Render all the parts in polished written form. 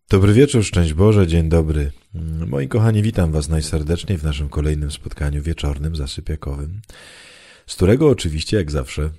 Dobry wieczór, szczęść Boże, dzień dobry. Moi kochani, witam Was najserdeczniej w naszym kolejnym spotkaniu wieczornym, zasypiakowym, z którego oczywiście, jak zawsze,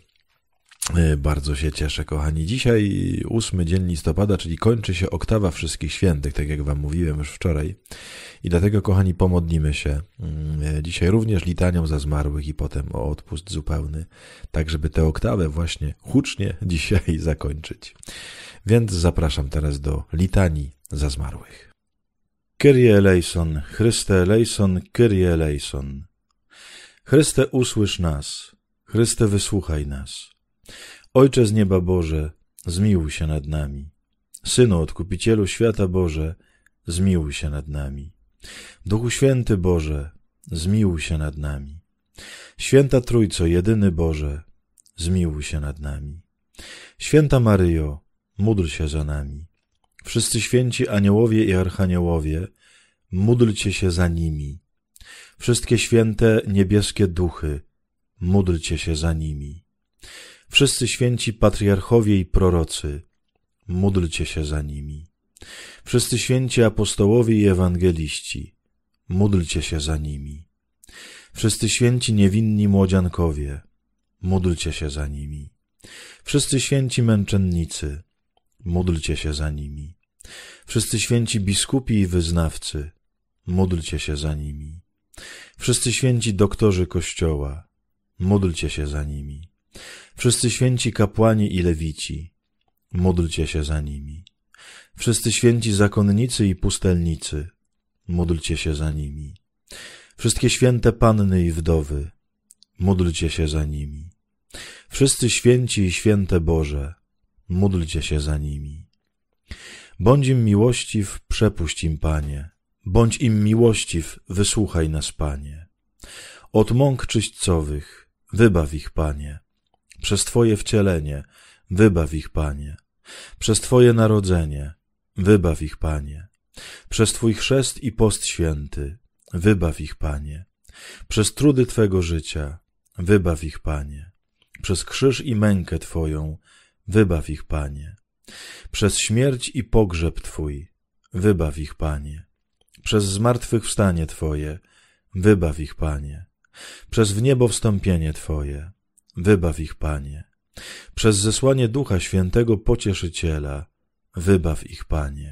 bardzo się cieszę, kochani. Dzisiaj 8 dzień listopada, czyli kończy się oktawa Wszystkich Świętych, tak jak Wam mówiłem już wczoraj. I dlatego, kochani, pomodlimy się dzisiaj również litanią za zmarłych i potem o odpust zupełny, tak żeby tę oktawę właśnie hucznie dzisiaj zakończyć. Więc zapraszam teraz do litanii za zmarłych. Kyrie eleison, Chryste eleison, Kyrie eleison. Chryste, usłysz nas, Chryste, wysłuchaj nas. Ojcze z nieba Boże, zmiłuj się nad nami. Synu, Odkupicielu świata Boże, zmiłuj się nad nami. Duchu Święty Boże, zmiłuj się nad nami. Święta Trójco, jedyny Boże, zmiłuj się nad nami. Święta Maryjo, módl się za nami. Wszyscy święci aniołowie i archaniołowie, módlcie się za nimi. Wszystkie święte niebieskie duchy, módlcie się za nimi. Wszyscy święci patriarchowie i prorocy, módlcie się za nimi. Wszyscy święci apostołowie i ewangeliści, módlcie się za nimi. Wszyscy święci niewinni młodziankowie, módlcie się za nimi. Wszyscy święci męczennicy, módlcie się za nimi. Wszyscy święci biskupi i wyznawcy, módlcie się za nimi. Wszyscy święci doktorzy Kościoła, módlcie się za nimi. Wszyscy święci kapłani i lewici, módlcie się za nimi. Wszyscy święci zakonnicy i pustelnicy, módlcie się za nimi. Wszystkie święte panny i wdowy, módlcie się za nimi. Wszyscy święci i święte Boże, módlcie się za nimi. Bądź im miłościw, przepuść im, Panie. Bądź im miłościw, wysłuchaj nas, Panie. Od mąk czyśćcowych, wybaw ich, Panie. Przez Twoje wcielenie, wybaw ich, Panie. Przez Twoje narodzenie, wybaw ich, Panie. Przez Twój chrzest i post święty, wybaw ich, Panie. Przez trudy Twego życia, wybaw ich, Panie. Przez krzyż i mękę Twoją, wybaw ich, Panie. Przez śmierć i pogrzeb Twój, wybaw ich, Panie. Przez zmartwychwstanie Twoje, wybaw ich, Panie. Przez w niebo wstąpienie Twoje, wybaw ich, Panie. Przez zesłanie Ducha Świętego Pocieszyciela, wybaw ich, Panie.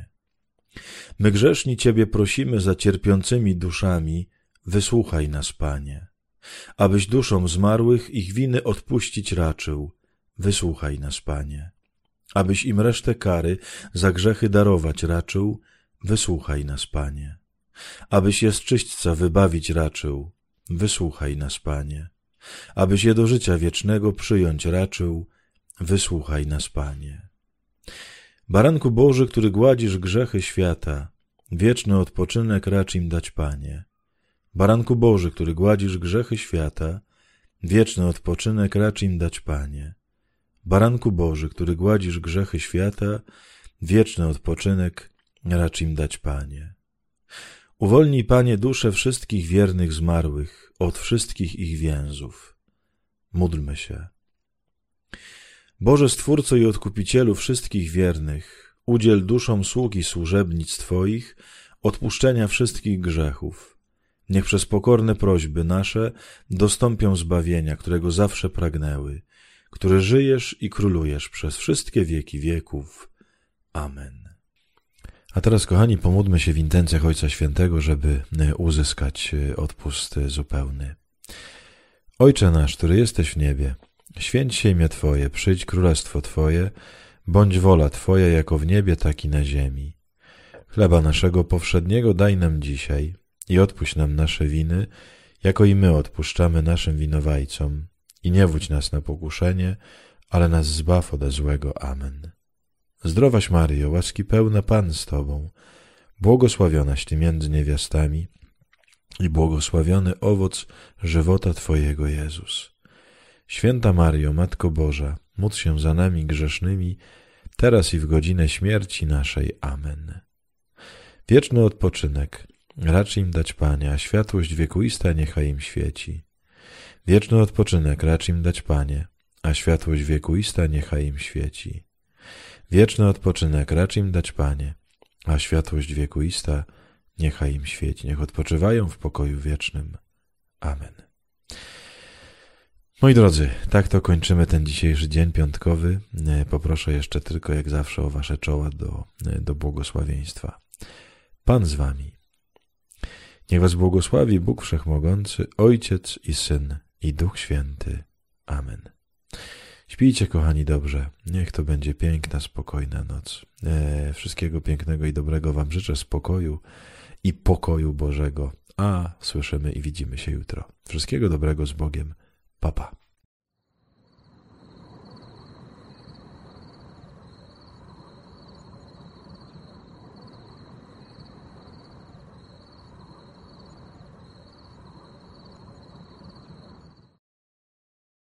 My grzeszni Ciebie prosimy za cierpiącymi duszami, wysłuchaj nas, Panie. Abyś duszom zmarłych ich winy odpuścić raczył, wysłuchaj nas, Panie. Abyś im resztę kary za grzechy darować raczył, wysłuchaj nas, Panie. Abyś je z czyśćca wybawić raczył, wysłuchaj nas, Panie. Abyś je do życia wiecznego przyjąć raczył, wysłuchaj nas, Panie. Baranku Boży, który gładzisz grzechy świata, wieczny odpoczynek racz im dać, Panie. Baranku Boży, który gładzisz grzechy świata, wieczny odpoczynek racz im dać, Panie. Baranku Boży, który gładzisz grzechy świata, wieczny odpoczynek racz im dać, Panie. Uwolnij, Panie, dusze wszystkich wiernych zmarłych od wszystkich ich więzów. Módlmy się. Boże Stwórco i Odkupicielu wszystkich wiernych, udziel duszom sług i służebnic Twoich odpuszczenia wszystkich grzechów. Niech przez pokorne prośby nasze dostąpią zbawienia, którego zawsze pragnęły, który żyjesz i królujesz przez wszystkie wieki wieków. Amen. A teraz, kochani, pomódlmy się w intencjach Ojca Świętego, żeby uzyskać odpust zupełny. Ojcze nasz, który jesteś w niebie, święć się imię Twoje, przyjdź królestwo Twoje, bądź wola Twoja jako w niebie, tak i na ziemi. Chleba naszego powszedniego daj nam dzisiaj i odpuść nam nasze winy, jako i my odpuszczamy naszym winowajcom. I nie wódź nas na pokuszenie, ale nas zbaw ode złego. Amen. Zdrowaś Maryjo, łaski pełna, Pan z Tobą, błogosławionaś Ty między niewiastami i błogosławiony owoc żywota Twojego, Jezus. Święta Maryjo, Matko Boża, módl się za nami grzesznymi, teraz i w godzinę śmierci naszej. Amen. Wieczny odpoczynek racz im dać, Panie, a światłość wiekuista niechaj im świeci. Wieczny odpoczynek racz im dać, Panie, a światłość wiekuista niechaj im świeci. Wieczny odpoczynek racz im dać, Panie, a światłość wiekuista niechaj im świeci. Niech odpoczywają w pokoju wiecznym. Amen. Moi drodzy, tak to kończymy ten dzisiejszy dzień piątkowy. Poproszę jeszcze tylko, jak zawsze, o wasze czoła do błogosławieństwa. Pan z wami. Niech was błogosławi Bóg Wszechmogący, Ojciec i Syn, i Duch Święty. Amen. Śpijcie, kochani, dobrze. Niech to będzie piękna, spokojna noc. Wszystkiego pięknego i dobrego wam życzę, spokoju i pokoju Bożego. A słyszymy i widzimy się jutro. Wszystkiego dobrego z Bogiem. Pa, pa.